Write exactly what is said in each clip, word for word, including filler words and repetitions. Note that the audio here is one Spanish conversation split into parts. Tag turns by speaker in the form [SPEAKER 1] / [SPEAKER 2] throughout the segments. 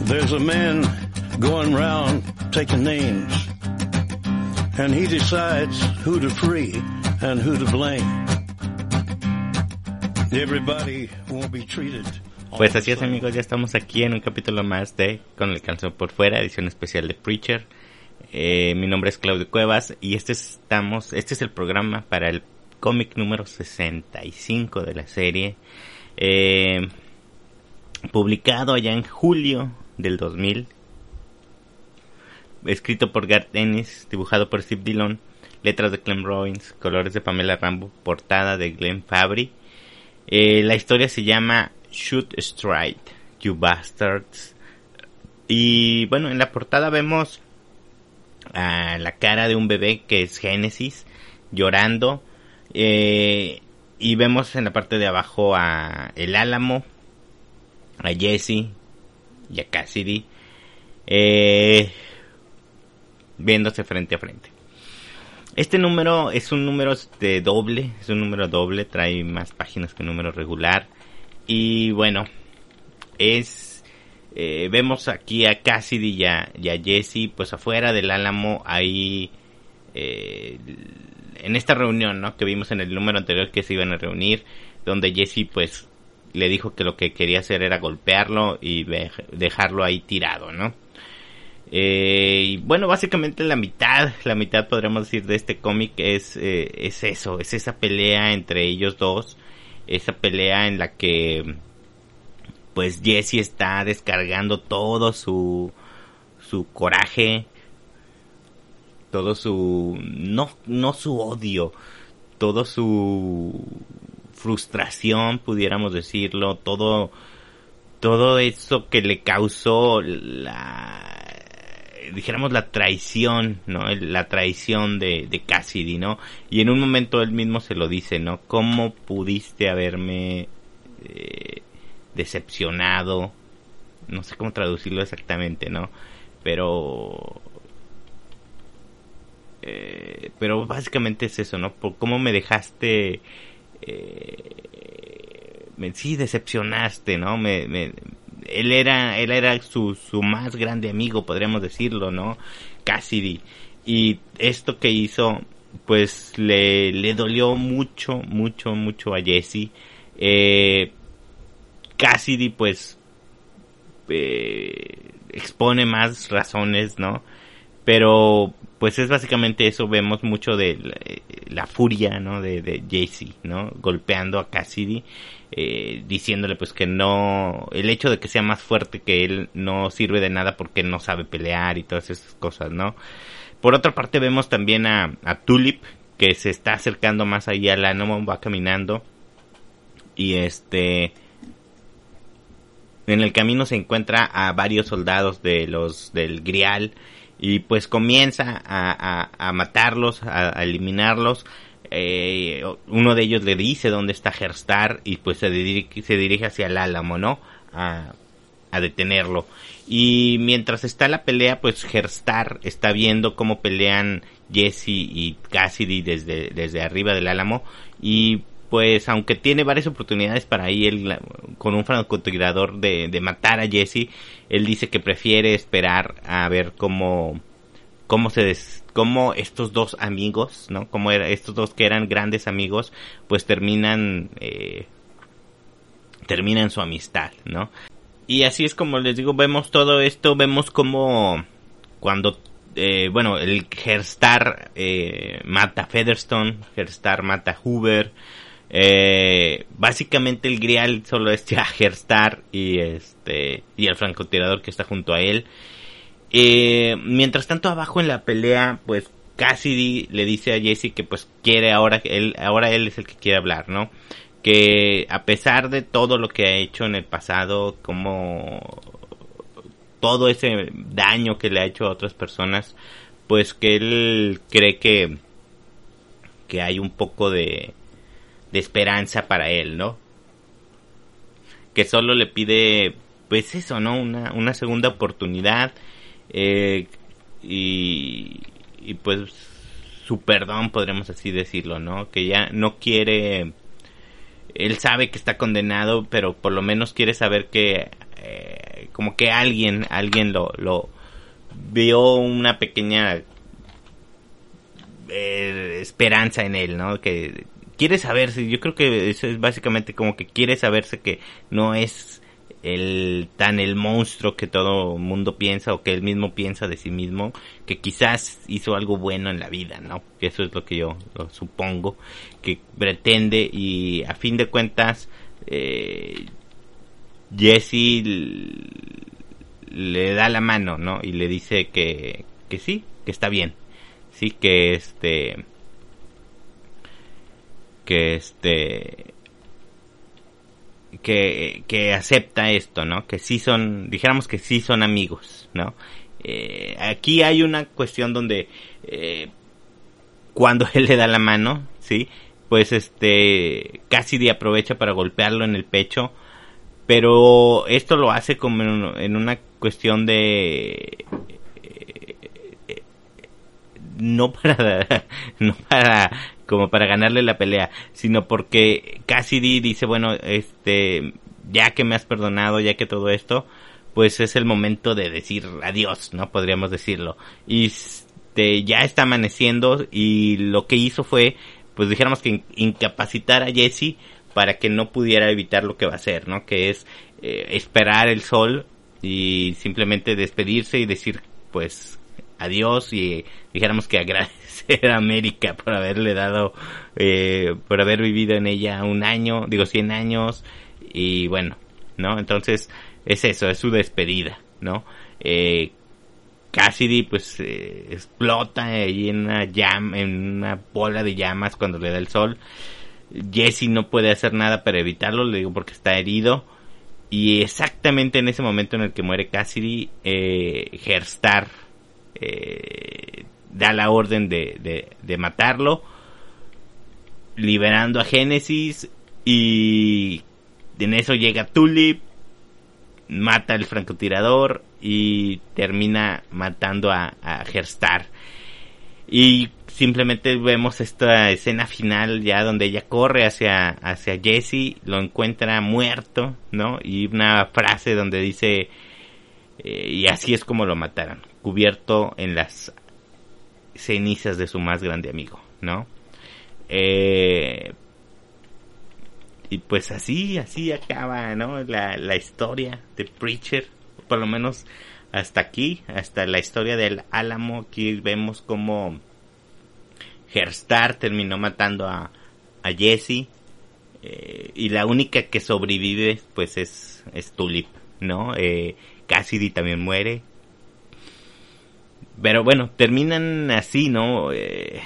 [SPEAKER 1] There's a man going round taking names, and he decides who to free and who to blame. Everybody won't be treated.
[SPEAKER 2] Pues así es, amigos, ya estamos aquí en un capítulo más de Con el calzón por fuera, edición especial de Preacher. Eh, mi nombre es Claudio Cuevas y este estamos, este es el programa para el cómic número sesenta y cinco de la serie, eh, publicado allá en julio del dos mil, escrito por Garth Ennis, dibujado por Steve Dillon, letras de Clem Robbins, colores de Pamela Rambo, portada de Glenn Fabry. Eh, la historia se llama Shoot Straight, You Bastards. Y bueno, en la portada vemos a la cara de un bebé que es Genesis llorando, eh, y vemos en la parte de abajo a el Álamo, a Jesse y a Cassidy, eh, viéndose frente a frente. Este número es un número de doble, es un número doble, trae más páginas que un número regular. Y bueno, es eh, vemos aquí a Cassidy y a, y a Jesse pues afuera del Álamo, ahí eh, en esta reunión, ¿no?, que vimos en el número anterior, que se iban a reunir, donde Jesse pues le dijo que lo que quería hacer era golpearlo y dejarlo ahí tirado, ¿no? Eh, y bueno, básicamente la mitad, la mitad podríamos decir de este cómic es, eh, es eso, es esa pelea entre ellos dos, esa pelea en la que pues Jesse está descargando todo su su coraje, todo su no no su odio, todo su frustración, pudiéramos decirlo, todo todo eso que le causó la dijéramos la traición, ¿no? La traición de, de Cassidy, ¿no? Y en un momento él mismo se lo dice, ¿no? ¿Cómo pudiste haberme eh, decepcionado? No sé cómo traducirlo exactamente, ¿no? Pero eh, pero básicamente es eso, ¿no? Por cómo me dejaste eh, me, sí, decepcionaste, ¿no? Me, me Él era, él era su, su más grande amigo, podríamos decirlo, ¿no? Cassidy. Y esto que hizo, pues, le, le dolió mucho, mucho, mucho a Jesse. Eh, Cassidy, pues, eh, expone más razones, ¿no? Pero, pues, es básicamente eso. Vemos mucho de la, la furia, ¿no? De, de Jesse, ¿no? Golpeando a Cassidy. Eh, diciéndole pues que no, el hecho de que sea más fuerte que él no sirve de nada porque no sabe pelear y todas esas cosas, ¿no? Por otra parte vemos también a, a Tulip, que se está acercando más allá al Álamo, va caminando y este en el camino se encuentra a varios soldados de los del Grial y pues comienza a, a, a matarlos, a, a eliminarlos. Eh, uno de ellos le dice dónde está Herstar y pues se dirige, se dirige hacia el Álamo, ¿no? A, a detenerlo. Y mientras está la pelea, pues Herstar está viendo cómo pelean Jesse y Cassidy desde, desde arriba del Álamo. Y pues aunque tiene varias oportunidades para ir con un francotirador de, de matar a Jesse, él dice que prefiere esperar a ver cómo, cómo se des, cómo estos dos amigos, ¿no? Como era, estos dos que eran grandes amigos, pues terminan, eh, terminan su amistad, ¿no? Y así es como les digo, vemos todo esto, vemos como cuando, eh, bueno, el Herstar eh, mata a Featherstone, Herstar mata a Hoover, eh, básicamente el Grial solo es ya Herstar y este, y el francotirador que está junto a él. Eh, mientras tanto abajo en la pelea, pues Cassidy le dice a Jesse que pues quiere ahora, él, ahora él es el que quiere hablar, ¿no? Que a pesar de todo lo que ha hecho en el pasado, como todo ese daño que le ha hecho a otras personas, pues que él cree que, que hay un poco de, de esperanza para él, ¿no? Que solo le pide, pues eso, ¿no? Una, una segunda oportunidad. Eh, y, y pues su perdón, podremos así decirlo, ¿no? Que ya no quiere, él sabe que está condenado, pero por lo menos quiere saber que eh, como que alguien, alguien lo, lo vio una pequeña eh, esperanza en él, ¿no? Que quiere saberse, yo creo que eso es básicamente como que quiere saberse que no es el tan el monstruo que todo mundo piensa o que él mismo piensa de sí mismo, que quizás hizo algo bueno en la vida, ¿no? Que eso es lo que yo lo supongo que pretende, y a fin de cuentas eh, Jesse le da la mano, ¿no? Y le dice que que sí, que está bien, sí, que este que este que que acepta esto, ¿no? Que sí son, dijéramos que sí son amigos, ¿no? Eh, aquí hay una cuestión donde eh, cuando él le da la mano, sí, pues este Cassidy aprovecha para golpearlo en el pecho, pero esto lo hace como en, en una cuestión de eh, eh, no para no para como para ganarle la pelea, sino porque Cassidy dice, bueno, este, ya que me has perdonado, ya que todo esto, pues es el momento de decir adiós, ¿no? Podríamos decirlo. Y este, ya está amaneciendo, y lo que hizo fue, pues dijéramos que incapacitar a Jesse para que no pudiera evitar lo que va a hacer, ¿no? Que es eh, esperar el sol y simplemente despedirse y decir, pues, adiós, y dijéramos que agradecer a América por haberle dado, eh, por haber vivido en ella un año, digo cien años, y bueno, ¿no? Entonces es eso, es su despedida, ¿no? Eh, Cassidy pues eh, explota ahí en una llama, en una bola de llamas cuando le da el sol. Jesse no puede hacer nada para evitarlo, le digo, porque está herido. Y exactamente en ese momento en el que muere Cassidy, eh, Herstar eh, da la orden de, de, de matarlo, liberando a Genesis, y en eso llega Tulip, mata al francotirador y termina matando a, a Herstar. Y simplemente vemos esta escena final ya donde ella corre hacia, hacia Jesse, lo encuentra muerto, ¿no? Y una frase donde dice, eh, y así es como lo mataron, cubierto en las cenizas de su más grande amigo, ¿no? Eh, y pues así, así acaba, ¿no? La, la historia de Preacher, por lo menos hasta aquí, hasta la historia del Álamo. Aquí vemos cómo Herstar terminó matando a, a Jesse, eh, y la única que sobrevive pues es, es Tulip, ¿no? Eh, Cassidy también muere, pero bueno, terminan así, ¿no? Eh,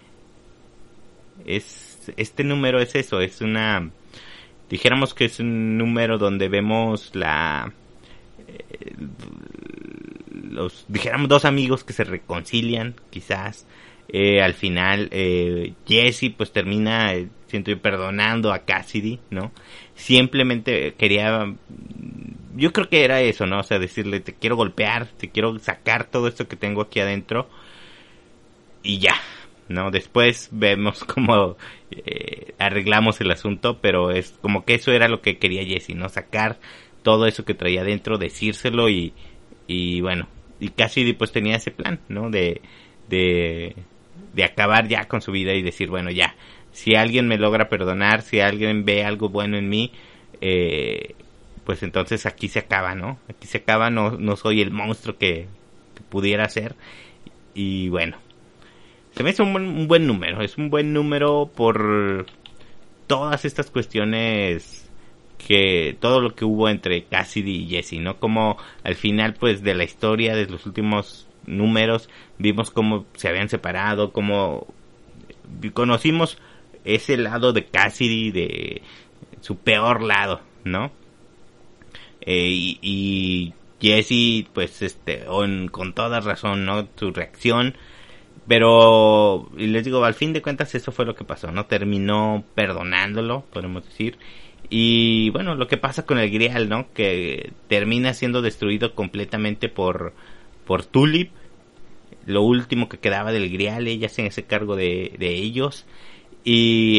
[SPEAKER 2] es este número es eso, es una, dijéramos que es un número donde vemos la eh, los, dijéramos, dos amigos que se reconcilian, quizás. Eh, al final eh, Jesse pues termina, eh, siento yo, perdonando a Cassidy, ¿no? Simplemente quería, yo creo que era eso, ¿no? O sea, decirle, te quiero golpear, te quiero sacar todo esto que tengo aquí adentro, y ya, ¿no? Después vemos cómo eh, arreglamos el asunto, pero es como que eso era lo que quería Jesse, ¿no? Sacar todo eso que traía adentro, decírselo, y, y bueno, y Cassidy pues tenía ese plan, ¿no? De, de de acabar ya con su vida y decir, bueno, ya, si alguien me logra perdonar, si alguien ve algo bueno en mí, eh, pues entonces aquí se acaba, ¿no? Aquí se acaba, no, no soy el monstruo que, que pudiera ser. Y bueno, se me hizo un buen, un buen número, es un buen número por todas estas cuestiones, que todo lo que hubo entre Cassidy y Jesse, ¿no? Como al final pues de la historia de los últimos números vimos cómo se habían separado, cómo conocimos ese lado de Cassidy, de su peor lado, ¿no? Eh, y, y Jesse pues este on, con toda razón, ¿no? Su reacción, pero y les digo, al fin de cuentas eso fue lo que pasó, ¿no? Terminó perdonándolo, podemos decir. Y bueno, lo que pasa con el Grial, ¿no? Que termina siendo destruido completamente por por Tulip. Lo último que quedaba del Grial, ella se hace cargo de, de ellos. Y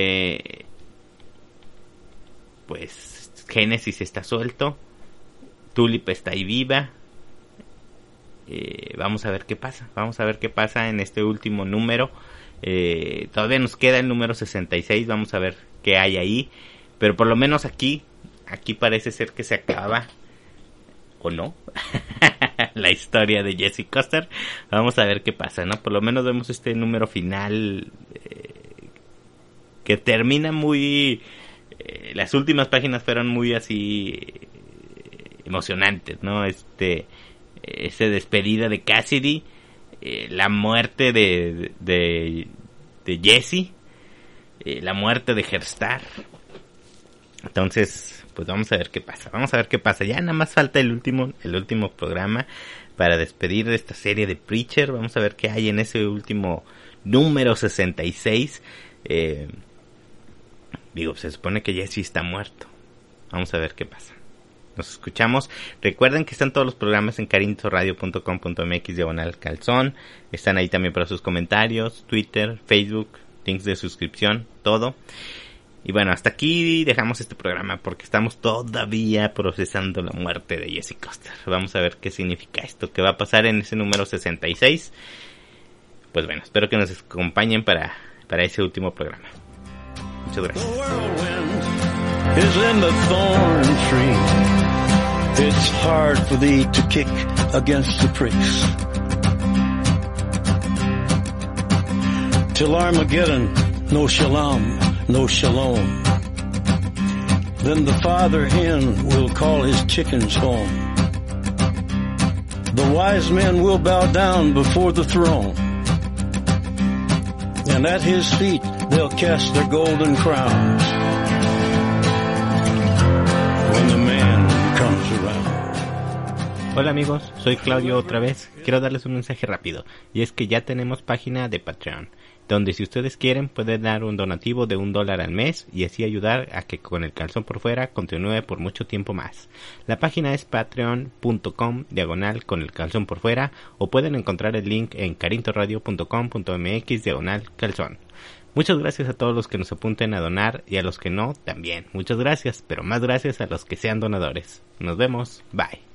[SPEAKER 2] este pues Genesis está suelto. Tulip está ahí viva. Eh, vamos a ver qué pasa. Vamos a ver qué pasa en este último número. Eh, todavía nos queda el número sesenta y seis. Vamos a ver qué hay ahí. Pero por lo menos aquí, aquí parece ser que se acaba, o no, la historia de Jesse Custer. Vamos a ver qué pasa, ¿no? Por lo menos vemos este número final eh, que termina muy... Eh, las últimas páginas fueron muy así eh, emocionantes, ¿no? Este, esa despedida de Cassidy, eh, la muerte de, de, de Jesse, eh, la muerte de Herstar. Entonces, pues vamos a ver qué pasa, vamos a ver qué pasa. Ya nada más falta el último, el último programa para despedir de esta serie de Preacher. Vamos a ver qué hay en ese último número sesenta y seis. Eh, digo, se supone que Jesse está muerto. Vamos a ver qué pasa. Nos escuchamos. Recuerden que están todos los programas en carintoradio punto com punto m x diagonal calzón. Están ahí también para sus comentarios, Twitter, Facebook, links de suscripción, todo. Y bueno, hasta aquí dejamos este programa porque estamos todavía procesando la muerte de Jesse Custer. Vamos a ver qué significa esto, qué va a pasar en ese número sesenta y seis. Pues bueno, espero que nos acompañen para, para ese último programa. Muchas gracias.
[SPEAKER 1] It's hard for thee to kick against the pricks. Till Armageddon, no shalom, no shalom. Then the father hen will call his chickens home. The wise men will bow down before the throne, and at his feet they'll cast their golden crowns when the man comes around.
[SPEAKER 2] Hola amigos, soy Claudio otra vez. Quiero darles un mensaje rápido, y es que ya tenemos página de Patreon, donde si ustedes quieren pueden dar un donativo de un dólar al mes y así ayudar a que Con el Calzón por Fuera continúe por mucho tiempo más. La página es patreon punto com diagonal Con el Calzón por Fuera, o pueden encontrar el link en carintoradio punto com punto m x diagonal calzón. Muchas gracias a todos los que nos apunten a donar y a los que no también. Muchas gracias, pero más gracias a los que sean donadores. Nos vemos, bye.